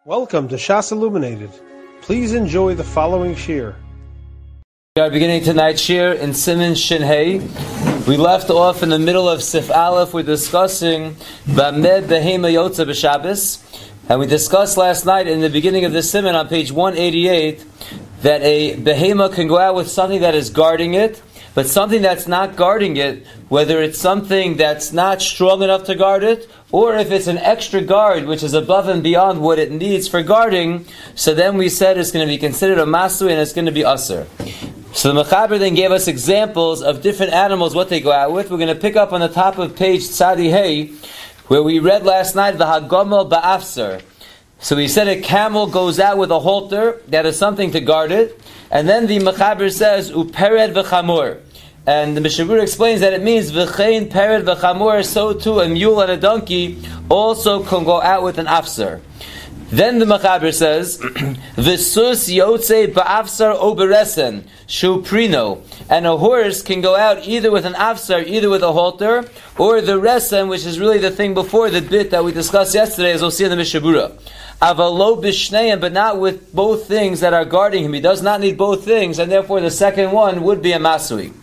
Welcome to Shas Illuminated. Please enjoy the following shir. We are beginning tonight's shir in Siman Shin Hey. We left off in the middle of Sif Aleph. We're discussing Ba'med Behema Yotza B'Shabbos. And we discussed last night in the beginning of the Siman on page 188 that a Behema can go out with something that is guarding it, but something that's not guarding it, whether it's something that's not strong enough to guard it, or if it's an extra guard which is above and beyond what it needs for guarding, so then we said it's going to be considered a masui and it's going to be asur. So the Mechaber then gave us examples of different animals, what they go out with. We're going to pick up on the top of page Tzadi Hey, where we read last night, V'hagomel ba'afsar. So we said a camel goes out with a halter, that is something to guard it. And then the Mechaber says, Upered v'chamor. And the Mishnah Berurah explains that it means v'chein pered v'chamor, so too a mule and a donkey also can go out with an afsar. Then the Mechaber says, v'sus yotze ba'afsar o beresen shu prino, and a horse can go out either with an afsar, either with a halter, or the resen, which is really the thing before the bit that we discussed yesterday, as we'll see in the Mishnah Berurah. Avalo b'shneim, but not with both things that are guarding him. He does not need both things, and therefore the second one would be a masui.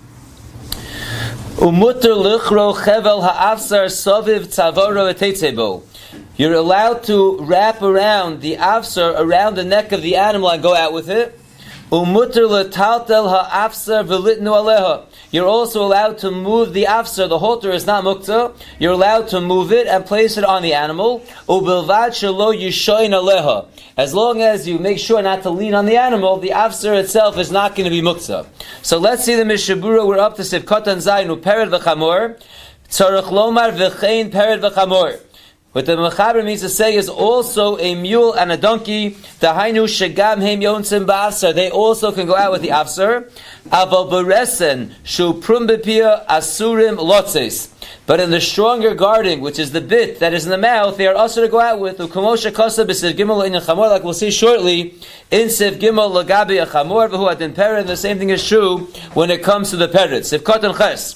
Umutter lichro chevel ha'afsar soviv tzavoro etetzebo. You're allowed to wrap around the afsar around the neck of the animal and go out with it. Umutter letaltel ha'afsar v'litnu aleha. You're also allowed to move the afsar. The halter is not mukta. You're allowed to move it and place it on the animal. Ubilvad shelo yishoin aleha. As long as you make sure not to lean on the animal, the afsar itself is not going to be mukta. So let's see the Mishnah Berurah. We're up to Sif Katan Zayin upered v'chamor. Tzarech lomar v'chein pered v'chamor. What the Mechaber means to say is also a mule and a donkey. Dahainu shegam heim yontzim ba'afsar. They also can go out with the afsar. Aval beresen shu prum b'pia asurim lotzes. But in the stronger guarding, which is the bit that is in the mouth, they are also to go out with u'kamosha kosa b'siv gimel in chamor, like we'll see shortly. In siv gimel lagabi a chamor v'hu adin pered. The same thing is true when it comes to the pered. Siv katan ches.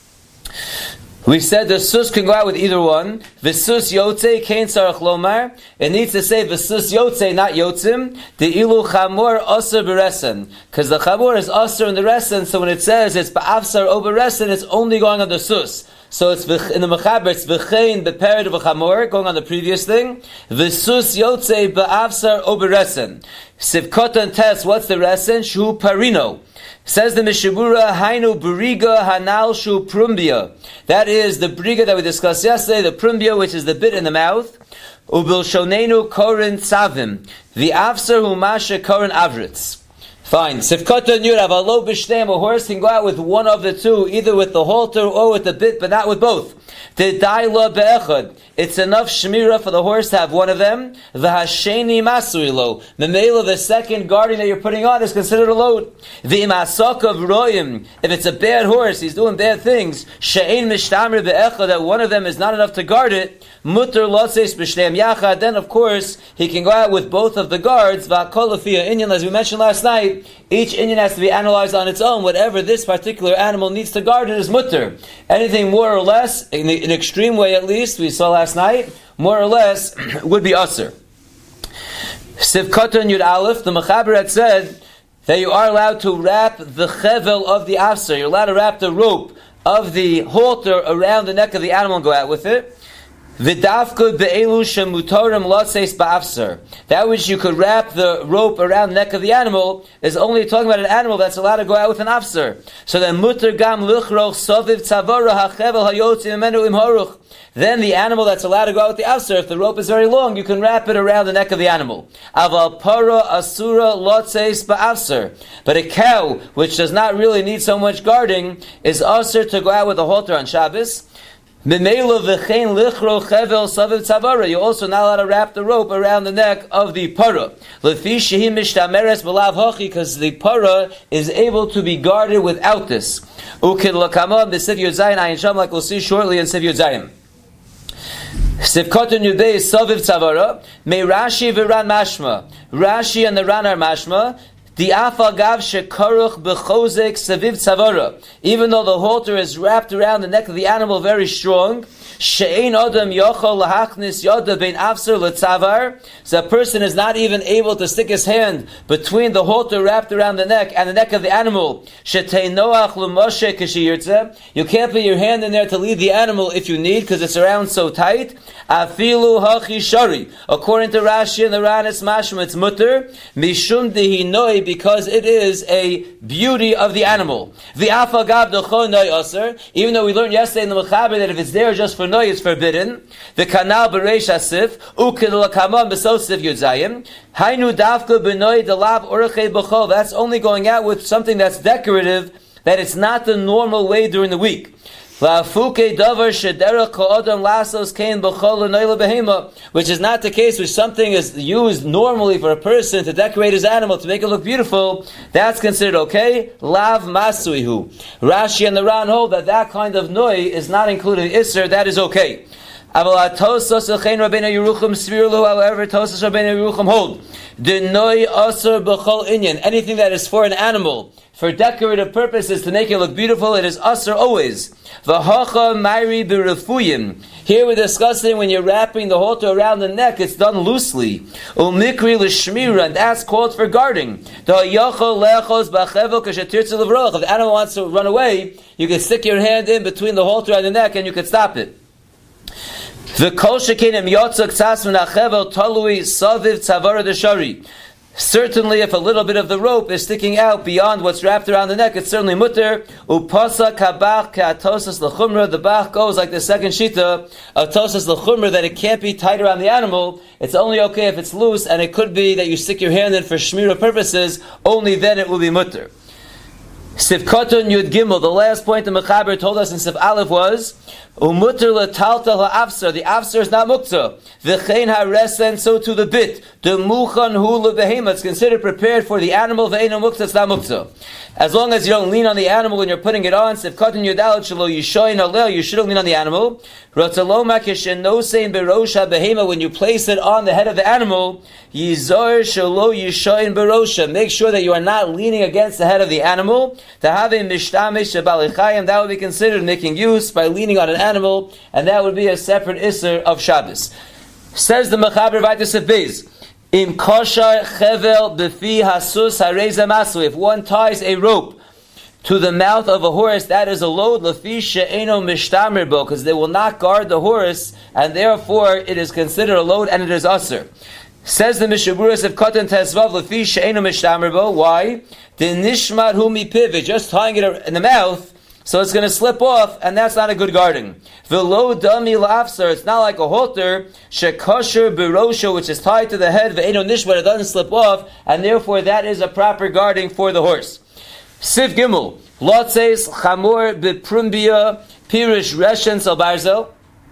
We said the sus can go out with either one. V'sus yotze kein tzarech lomar. It needs to say v'sus yotze, not yotzim. The ilu chamor asur beresen, because the chamor is asur in the resen. So when it says it's ba'afsar o beresen, it's only going on the sus. So it's in the Mechaber, it's v'chein bepered v'chamor, going on the previous thing. V'sus yotze ba'afsar o beresen. Sivkotan tes, what's the resen? Shu parino. Says the Mishnah Berurah, Hainu Buriga Hanal Shu Prumbia. That is the Briga that we discussed yesterday, the Prumbia, which is the bit in the mouth. Ubil Shonenu Korin Tzavim. The Afsar Humasha Korin Avritz. Fine. Sifkata Nur Avalo B'Shneim. A horse can go out with one of the two, either with the halter or with the bit, but not with both. Dedaila be'echad. It's enough shmira for the horse to have one of them. V'hasheni masuilo. The male of the second guarding that you're putting on is considered a load. V'imasok of royim. If it's a bad horse, he's doing bad things. She'ein mishtamir be'echad. That one of them is not enough to guard it. Mutter lotzeis b'shneim yachad. Then of course he can go out with both of the guards. V'akol lefia inyan, as we mentioned last night. Each inyan has to be analyzed on its own. Whatever this particular animal needs to guard it is mutter. Anything more or less, in an extreme way at least, we saw last night, more or less, would be asur. Sivkatan Yud Aleph, the Mechaber had said that you are allowed to wrap the chevel of the afsar. You're allowed to wrap the rope of the halter around the neck of the animal and go out with it. V'dafkud be'elu shemutarim lotzeis ba'afsar. That which you could wrap the rope around the neck of the animal is only talking about an animal that's allowed to go out with an afsar. So then mutar gam luchroch soviv tzavora hachevel hayotzim menu imhoruch. Then the animal that's allowed to go out with the afsar, if the rope is very long, you can wrap it around the neck of the animal. Aval para asura lotzeis ba'afsar. But a cow, which does not really need so much guarding, is asur to go out with a halter on Shabbos. You're also not allowed to wrap the rope around the neck of the para. Because the para is able to be guarded without this. Like we'll see shortly in Siv Yud Zayin. Sivkatan Yudei Soviv Tzavara. May Rashi v'Ran Mashma. Rashi and the Ran are Mashma. The afagav shekaruch bechozek saviv tzavara. Even though the halter is wrapped around the neck of the animal very strong, she'ein adam yochol lahachnis yoda bein afser letzavar. So a person is not even able to stick his hand between the halter wrapped around the neck and the neck of the animal. Shetei noach l'moshe k'shiyirtze. You can't put your hand in there to lead the animal if you need, because it's around so tight. Afilu hachi shari. According to Rashi and the Ranis Mashma, it's mutter mishum dehi noi, because it is a beauty of the animal. The afagav d'chon noi aser. Even though we learned yesterday in the Mechaber that if it's there just for noi, it's forbidden. The kanal b'reish asif ukid l'kamam b'sosif yudzayim. Hainu davka b'noi delav orachei b'chol. That's only going out with something that's decorative, that it's not the normal way during the week. Which is not the case, which something is used normally for a person to decorate his animal, to make it look beautiful. That's considered okay. Lav masuihu. Rashi and the Ran hold that kind of noi is not included in Isser. That is okay. However, Tosas Rabbeinu Yerucham hold the noi asur b'chol inyan. Anything that is for an animal, for decorative purposes, to make it look beautiful, it is asur always. V'hacha mayri b'refuyim. Here we're discussing when you're wrapping the halter around the neck, it's done loosely. Umikri l'shmira, and that's called for guarding. If the animal wants to run away, you can stick your hand in between the halter and the neck and you can stop it. The kol shekenim yotzak tzas min hachevel talui saviv tzavara deshari. Certainly, if a little bit of the rope is sticking out beyond what's wrapped around the neck, it's certainly mutter. Upasa kabach ka'atosas l'chumra. The bach goes like the second shita of tosas l'chumra, that it can't be tied around the animal. It's only okay if it's loose, and it could be that you stick your hand in for shmira purposes. Only then it will be mutter. Sif Koton Yud Gimel, the last point the Mechaber told us in Sif Aleph was Umutter letalta la'afsar. The afsar is not mukta. V'chein ha'resen, so to the bit. The muchan hu le'behema. It's considered prepared for the animal. V'eino mukta, it's not mukta. As long as you don't lean on the animal when you're putting it on, Sif Koton Yud Aleph shelo yishoyin alel, you shouldn't lean on the animal. Rotzaloma kishen nosein berosha behema. When you place it on the head of the animal, yizor shelo yishoyin berosha. Make sure that you are not leaning against the head of the animal. To have a mishtamish shebalichayim, that would be considered making use by leaning on an animal, and that would be a separate isser of Shabbos. Says the Mechaber Vaytus of Beis, Im koshar chevel befi hasus hareza masu. If one ties a rope to the mouth of a horse, that is a load, lefi she'eno mishtamer bo, because they will not guard the horse, and therefore it is considered a load, and it is usher. Says the Mishaburas of Katan Tesvav, lefi she'eno mishtamer bo. Why? The nishmat hu mi pivot, just tying it in the mouth, so it's going to slip off, and that's not a good guarding. V'lo dami la'afsar, it's not like a halter, shekosher birosha, which is tied to the head, v'eno nishmat, it doesn't slip off, and therefore that is a proper guarding for the horse. Siv Gimel, Lotzeis Chamor Beprumbia Pirish Reshen Shel Barzel.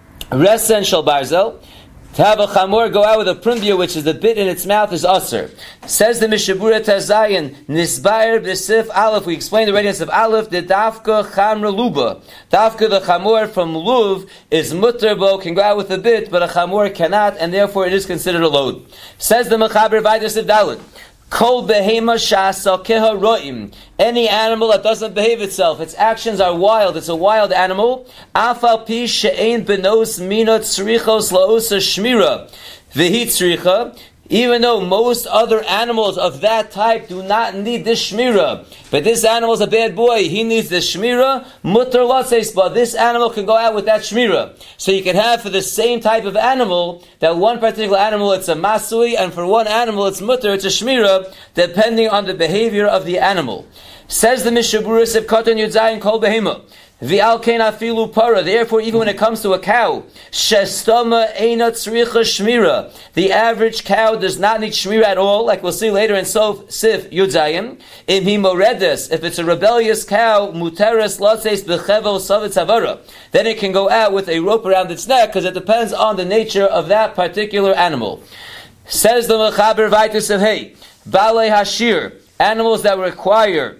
Resen Shel Barzel. To have a chamor go out with a prumbia, which is the bit in its mouth, is usher. Says the Mishabura Tazayin, Nisbayer B'Sif Aleph. We explained already in Sif Aleph, the Dafka Chamra Luba. Dafka, the chamor from Luv, is mutterbo, can go out with a bit, but a chamor cannot, and therefore it is considered a load. Says the Mechaber Vaytus Sif Dalet, Kol behema sha'asakeha ro'im. Any animal that doesn't behave itself, its actions are wild, it's a wild animal. Afal pi she'ein benos mina tzrichos la'osa shmira. V'hi tzricha. Even though most other animals of that type do not need this shmira, but this animal is a bad boy, he needs the shmira, mutter latzeis, but this animal can go out with that shmira. So you can have for the same type of animal, that one particular animal it's a masui, and for one animal it's mutter, it's a shmira, depending on the behavior of the animal. Says the Mishaburis of Katan Yudzayin Kol Behema. V'al ken afilu para. Therefore, even when it comes to a cow, shestama eina tzricha shmira. The average cow does not need shmira at all, like we'll see later in Sif Yudzayim. Im hi moredes, if it's a rebellious cow, muteres latzeis b'chevel savit savara. Then it can go out with a rope around its neck, because it depends on the nature of that particular animal. Says the Mechaber Vaytus of Hey, Balei Hashir, animals that require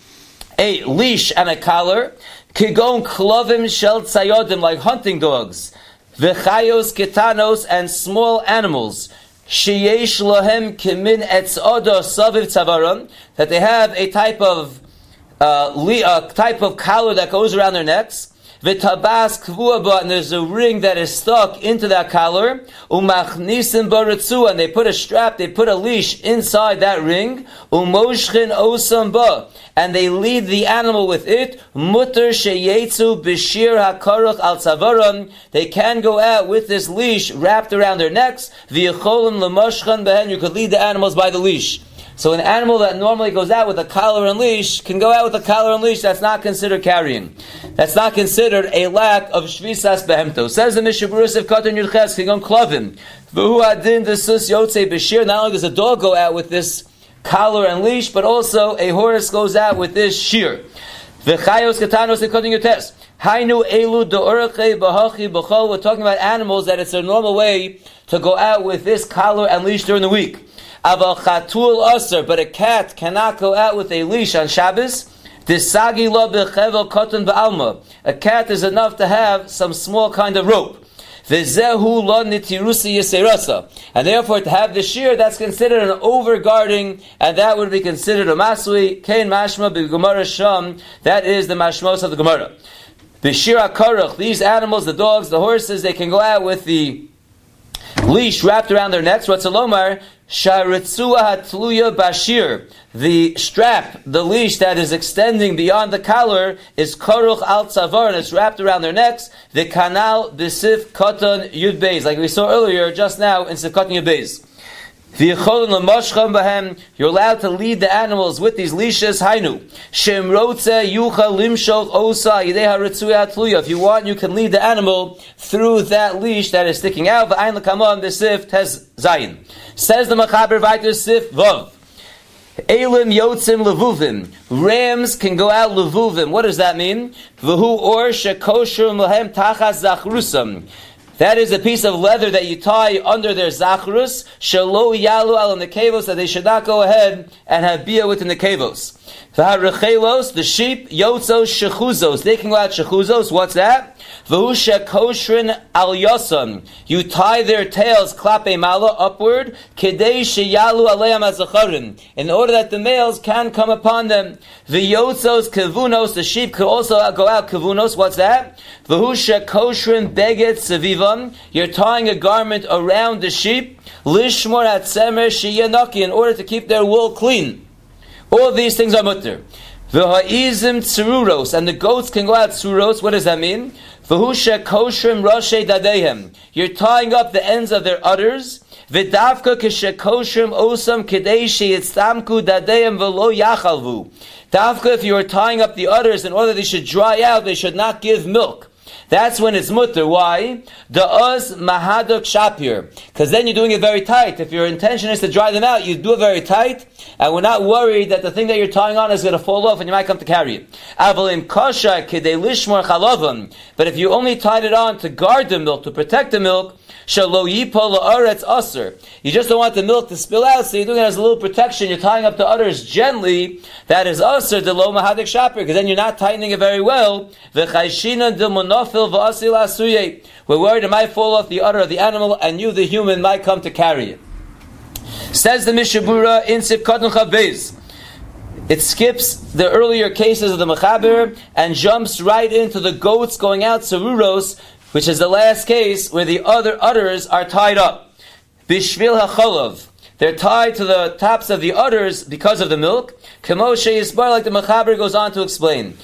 a leash and a collar, Kigon klovim shel tzayodim, like hunting dogs, v'chayos ketanos, and small animals, sheyesh lohem kimin etzodo saviv tzavaram, that they have a type of collar that goes around their necks, v'tabas kvuaba, and there's a ring that is stuck into that collar, umachnisim baratzua, and they put a strap, they put a leash inside that ring, umoshchin osam ba, and they lead the animal with it, mutter sheyetzu b'shir hakaruch al tzavaron, they can go out with this leash wrapped around their necks, v'yecholim l'moshchan behen, you could lead the animals by the leash. So an animal that normally goes out with a collar and leash can go out with a collar and leash. That's not considered carrying. That's not considered a lack of shvisas behemto. Says the Mishnah Berurah of Katan Yudches Kigon Klovim. V'hu adin desus yotzei b'shir. Not only does a dog go out with this collar and leash, but also a horse goes out with this shear. V'chayos katanos of Katan Yudches. Hainu elu do'orachei b'hachi b'chol. We're talking about animals that it's a normal way to go out with this collar and leash during the week. Aval chatul aser, but a cat cannot go out with a leash on Shabbos. Disagi lo bechevel koton ba'alma. A cat is enough to have some small kind of rope. V'zehu lo nitirusi yiserasa. And therefore to have the shear, that's considered an overguarding, and that would be considered a masui. Kein mashma b'gemara sham. That is the mashmos of the Gemara. B'shir hakaruch, these animals, the dogs, the horses, they can go out with the leash wrapped around their necks. Ratzalomar sharitzua hatluya bashir. The strap, the leash that is extending beyond the collar, is karuch al tzavar, and it's wrapped around their necks. The kanal b'sif katan yud beis, like we saw earlier, just now in sif katan yud beis. You're allowed to lead the animals with these leashes. Hainu. If you want, you can lead the animal through that leash that is sticking out. Says the Machaber Vayter Sif Vav. Elim yotzim levuvim. Rams can go out levuvim. What does that mean? V'hu or shekosher lahem tachas zachrusam. That is a piece of leather that you tie under their zachrus, shelo yalu al nekevos, that they should not go ahead and have bia within the kevos. V'harechelos, the sheep, yotzos shechuzos, they can go out shechuzos. What's that? V'hu shekoshrin al yosam. You tie their tails klape mala upward, kedei sheyalu aleim azacharim, in order that the males can come upon them. V'yotzos kevunos, the sheep could also go out kevunos. What's that? V'hu shekoshrin beget seviva. You're tying a garment around the sheep, lishmor hatzemer shiyanaki, in order to keep their wool clean. All these things are mutter. V'ha'izim tsururos, and the goats can go out tsururos. What does that mean? V'hu shekoshrim roshe dadehem. You're tying up the ends of their udders. V'davka keshekoshrim osam kedei sheyitztamku dadehem v'lo yachalvu. Davka, if you are tying up the udders in order they should dry out, they should not give milk. That's when it's mutter. Why? Da'az mahadok shapir. Because then you're doing it very tight. If your intention is to dry them out, you do it very tight, and we're not worried that the thing that you're tying on is going to fall off and you might come to carry it. Avalim kasha kidei lishmor chalavam. But if you only tied it on to guard the milk, to protect the milk, shalo yipol la'aretz aser. You just don't want the milk to spill out, so you're doing it as a little protection. You're tying up the udders gently. That is aser de lo mahadok shapir, because then you're not tightening it very well. V'chayshina de monof. We're worried it might fall off the udder of the animal and you, the human, might come to carry it. Says the Mishnah Berurah in Sif Katan Chav Beis. It skips the earlier cases of the Mechaber and jumps right into the goats going out Tsururos, which is the last case where the other udders are tied up. Bishvil HaCholov. They're tied to the tops of the udders because of the milk. Kemoshe Yisbar, like the Mechaber goes on to explain.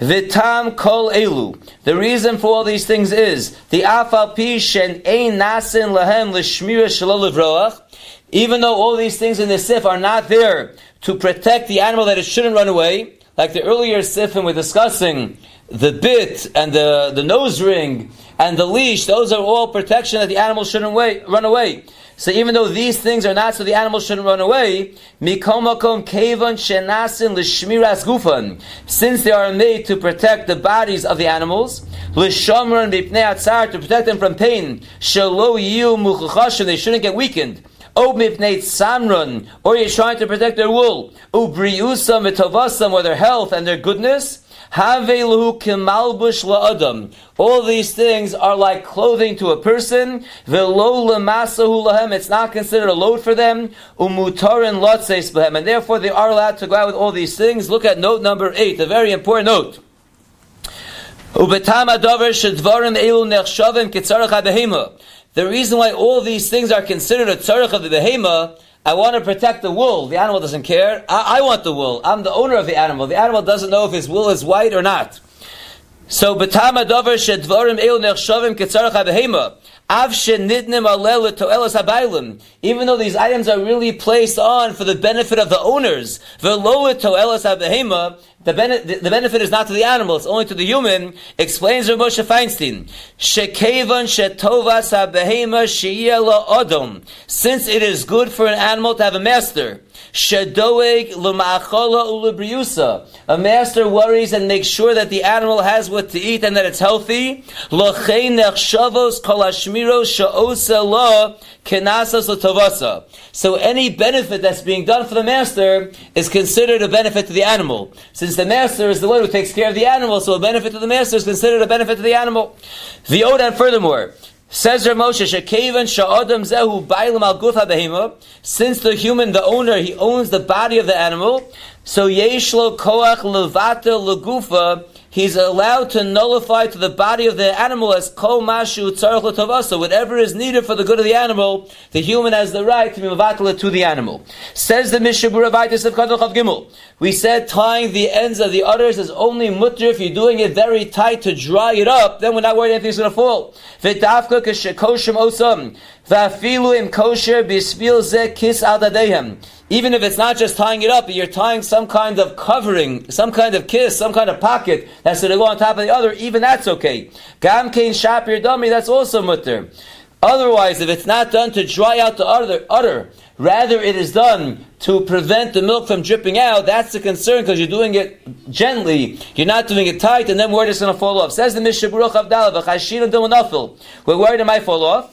Vitam kol elu. The reason for all these things is the afal pi shen ein nasin lahem l'shmira shelo levroach. Even though all these things in the sif are not there to protect the animal that it shouldn't run away, like the earlier sifim we're discussing, the bit and the nose ring and the leash, those are all protection that the animal shouldn't run away. So even though these things are not so the animal shouldn't run away, mikomakom kevan shenasin l'shmiras gufan, since they are made to protect the bodies of the animals, l'shamran b'pnei atzar, to protect them from pain, shelo yiu muchachashim, they shouldn't get weakened, o mipnei samran, or you're trying to protect their wool, ubriusam v'tovasam, or their health and their goodness, Haveluhu kimalbush la'adam. All these things are like clothing to a person. V'lo lemasahu lahem. It's not considered a load for them. Umutarin lotzeis b'hem. And therefore they are allowed to go out with all these things. Look at note number 8, a very important note. The reason why all these things are considered a tzarech of the behema, I want to protect the wool. The animal doesn't care. I want the wool. I'm the owner of the animal. The animal doesn't know if his wool is white or not. So, b'tam hadavar shedvarim elu nechshavim ketzarech habehema, av shenidnim aleh letoelas habaylim. Even though these items are really placed on for the benefit of the owners, v'lo letoelas habehema, the benefit is not to the animal; it's only to the human. Explains Rav Moshe Feinstein, shekevan shetovas habehema sheyeh la'odom. Since it is good for an animal to have a master. Shedoeg l'ma'achola u'lebriusa. A master worries and makes sure that the animal has what to eat and that it's healthy. L'chein nechshavos kol hashmiros she'osa lo kenasas l'tovasa. So any benefit that's being done for the master is considered a benefit to the animal. Since the master is the one who takes care of the animal, so a benefit to the master is considered a benefit to the animal. V'od, and furthermore, says Rav Moshe, shekevan sha'adam zehu bailam al guf habehema. Since the human, the owner, he owns the body of the animal, so yesh lo koach levata legufa. He's allowed to nullify to the body of the animal as kol mashu tzarech l'tovasa. Whatever is needed for the good of the animal, the human has the right to be mevatel to the animal. Says the Mishnah Berurah Vayta of Kadol Chav Gimel. We said tying the ends of the udders is only mutter if you're doing it very tight to dry it up. Then we're not worried anything's going to fall. V'dafka k'shekoshem osam v'afilu im kosher b'spil ze kis al dadehem. Even if it's not just tying it up, but you're tying some kind of covering, some kind of kiss, some kind of pocket that's going to go on top of the other, even that's okay. Gam kein shapir dami, that's also mutter. Otherwise, if it's not done to dry out the udder, rather it is done to prevent the milk from dripping out, that's the concern because you're doing it gently, you're not doing it tight, and then word is going to fall off. Says the Mishnah Berurah Avdallah, v'chashin d'munafil. We're worried it might fall off.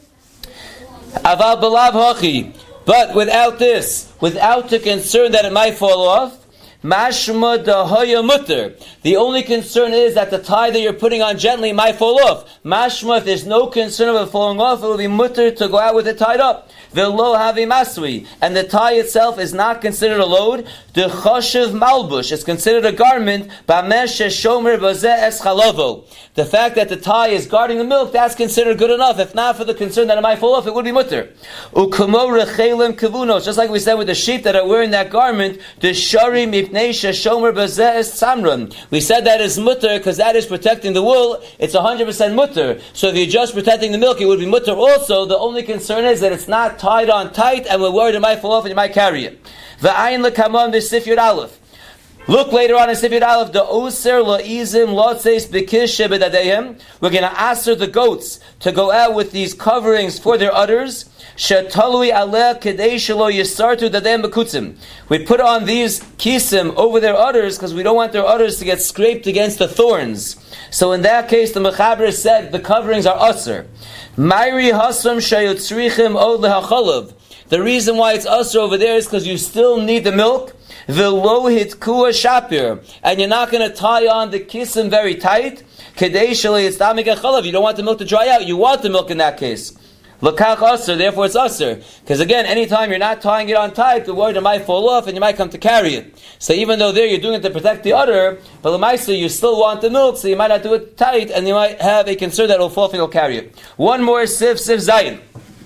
Aval belav hachi. But without this, without the concern that it might fall off, mashma dahaya mutter. The only concern is that the tie that you're putting on gently might fall off. Mashma, if there's no concern of it falling off, it will be mutter to go out with it tied up. V'lo havi masui. And the tie itself is not considered a load. The choshev malbush is considered a garment. B'amesh shomer b'zeh es chalovo. The fact that the tie is guarding the milk, that's considered good enough. If not for the concern that it might fall off, it would be mutter. U'kumo rechelim kavunos. Just like we said with the sheep that are wearing that garment, the shari mipnei shomer b'zeh es tzamron. We said that is mutter because that is protecting the wool. It's 100% mutter. So if you're just protecting the milk, it would be mutter also. The only concern is that it's not tied on tight, and we're worried it might fall off and you might carry it. V'ayin l'kamam v'sif yud aleph. Look later on in Sif Yud Aleph, the Oser La'izim Lotzeis Bekish Bedadehem. We're going to ask the goats to go out with these coverings for their udders. Shetalui Aleh Kedei Shelo Yisartu Dadem Bekutzim. We put on these kisim over their udders because we don't want their udders to get scraped against the thorns. So in that case, the Mechaber said the coverings are Oser. Mairi Hasam Shayotzrichim Od Lehachalav. The reason why it's Oser over there is because you still need the milk. V'lo hitkua shapir, and you're not going to tie on the kisim very tight. Kedei sheli yitztamik echalav. You don't want the milk to dry out. You want the milk in that case. L'kach aser, therefore it's aser. Because again, anytime you're not tying it on tight, the word it might fall off and you might come to carry it. So even though there you're doing it to protect the udder, but l'maisa you still want the milk, so you might not do it tight, and you might have a concern that it'll fall off and you'll carry it. One more sif zayin.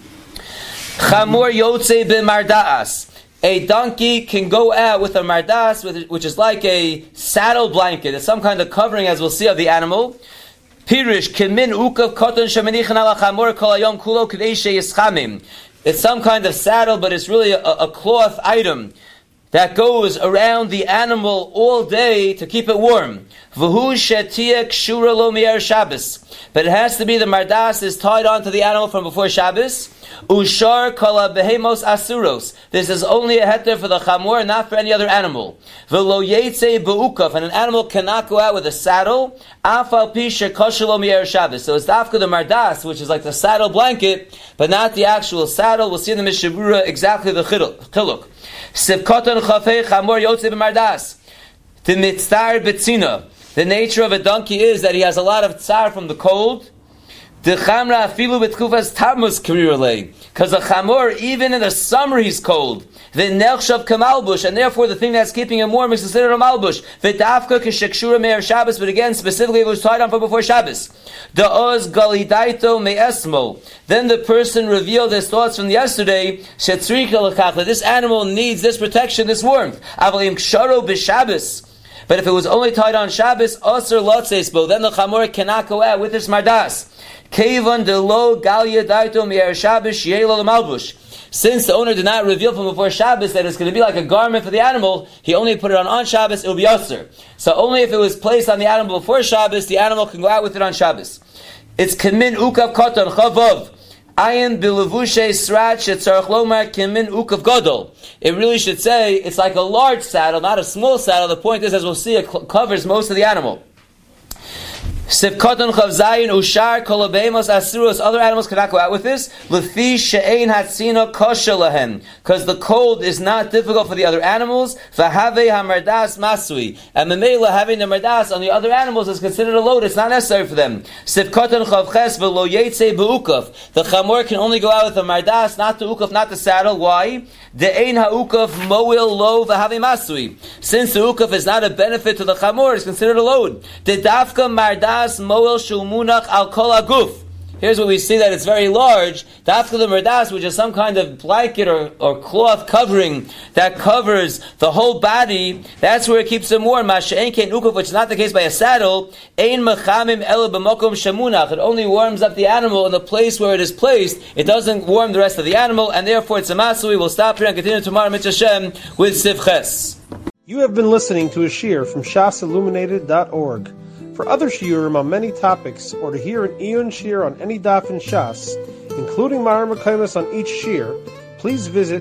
Chamor yotze b'marda'as. A donkey can go out with a mardas, which is like a saddle blanket. It's some kind of covering, as we'll see, of the animal. Pirish kemin ukav koton shemenichan ala chamor kol hayom kulo k'dei sheyischamim. It's some kind of saddle, but it's really a cloth item that goes around the animal all day to keep it warm. V'hu shetia kshura lo mi'er Shabbos. But it has to be the mardas is tied onto the animal from before Shabbos. Ushar kala behemos asuros. This is only a heter for the chamor, not for any other animal. V'lo yetze be'ukaf, and an animal cannot go out with a saddle. Afal pi shekoshelo mi'er Shabbos. So it's dafka the mardas, which is like the saddle blanket, but not the actual saddle. We'll see in the Mishnah Berurah exactly the chiluk. Sivkoton chafei chamor yotze b'mardas. The mitzar betzina. The nature of a donkey is that he has a lot of tsar from the cold. The chamra afilu b'tkufas tamus karirale, because the chamor, even in the summer, he's cold. The nechshav kamalbush, and therefore the thing that's keeping him warm is considered a malbush. V'dafka k'shekshura me'er Shabbos, but again, specifically, it was tied on for before Shabbos. The oz galidaito me'esmo. Then the person revealed his thoughts from yesterday. Shetzrika l'kach, that this animal needs this protection, this warmth. Avalim ksharo b'Shabbos. But if it was only tied on Shabbos, Asr Lotzesbo, then the Chamor cannot go out with his Mardas. Kevan de lo Galia Daito Mier Shabbos Yelo Malbush. Since the owner did not reveal from before Shabbos that it's going to be like a garment for the animal, he only put it on Shabbos, it will be Asr. So only if it was placed on the animal before Shabbos, the animal can go out with it on Shabbos. It's Kemin Ukav Koton Chavov. Ayin biluvushe srat shetzarach lomar kimin ukav gadol. It really should say it's like a large saddle, not a small saddle. The point is, as we'll see, it covers most of the animal. Sivkoton chavzayin ushar kolabemos asuros. Other animals cannot go out with this. Lefi she'ein hatzino kosher lahem, because the cold is not difficult for the other animals. V'havei hamardas masui, and memela having the mardas on the other animals is considered a load. It's not necessary for them. Sivkoton chavches v'lo yetze beukaf. The chamor can only go out with the mardas, not the ukaf, not the saddle. Why? De'ein ha'ukaf moil lo v'havei masui. Since the ukaf is not a benefit to the chamor, it's considered a load. The dafka mardas moel shulmunach al kol aguf. Here's what we see, that it's very large. Dafka the merdas, which is some kind of blanket or cloth covering that covers the whole body, that's where it keeps them warm. Masha'en kein ukuf, which is not the case by a saddle. Ein mechamim ela b'mokom shamunach. It only warms up the animal in the place where it is placed. It doesn't warm the rest of the animal, and therefore it's a masui. We'll stop here and continue tomorrow, Mitzvah Shem, with Sivches. You have been listening to a shiur from shasilluminated.org. For other shiurim on many topics, or to hear an Iyun shiur on any daf in Shas, including Mareh Mekomos on each shiur, please visit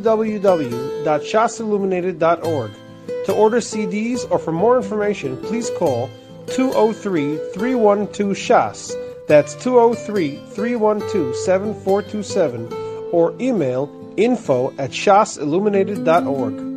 www.shasilluminated.org. To order CDs or for more information, please call 203-312-SHAS. That's 203-312-7427, or email info@shasilluminated.org.